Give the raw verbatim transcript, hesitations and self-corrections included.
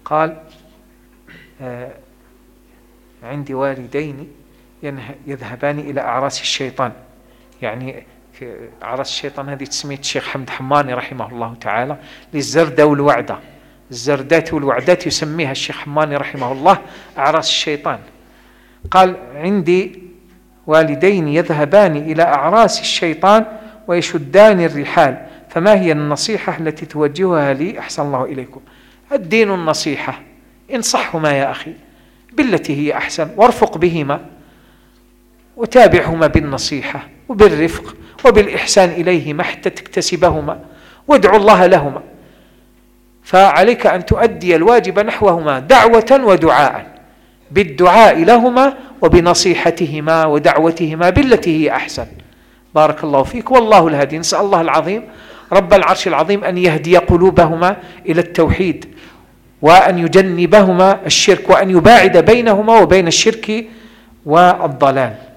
قال آه عندي والدين يذهبان إلى أعراس الشيطان. يعني أعراس الشيطان هذه تسمية الشيخ حمد حماني رحمه الله تعالى للزردة والوعدة. الزردات والوعدات يسميها الشيخ حماني رحمه الله أعراس الشيطان. قال عندي والدين يذهبان إلى أعراس الشيطان ويشدان الرحال، فما هي النصيحة التي توجهها لي؟ أحسن الله إليكم. الدين النصيحة، انصحهما يا أخي بالتي هي أحسن، وارفق بهما وتابعهما بالنصيحة وبالرفق وبالإحسان إليهما حتى تكتسبهما، وادعو الله لهما. فعليك أن تؤدي الواجب نحوهما دعوة ودعاء، بالدعاء لهما وبنصيحتهما ودعوتهما بالتي هي أحسن. بارك الله فيك، والله الهادي. نسأل الله العظيم رب العرش العظيم أن يهدي قلوبهما إلى التوحيد، وأن يجنبهما الشرك، وأن يباعد بينهما وبين الشرك والضلال.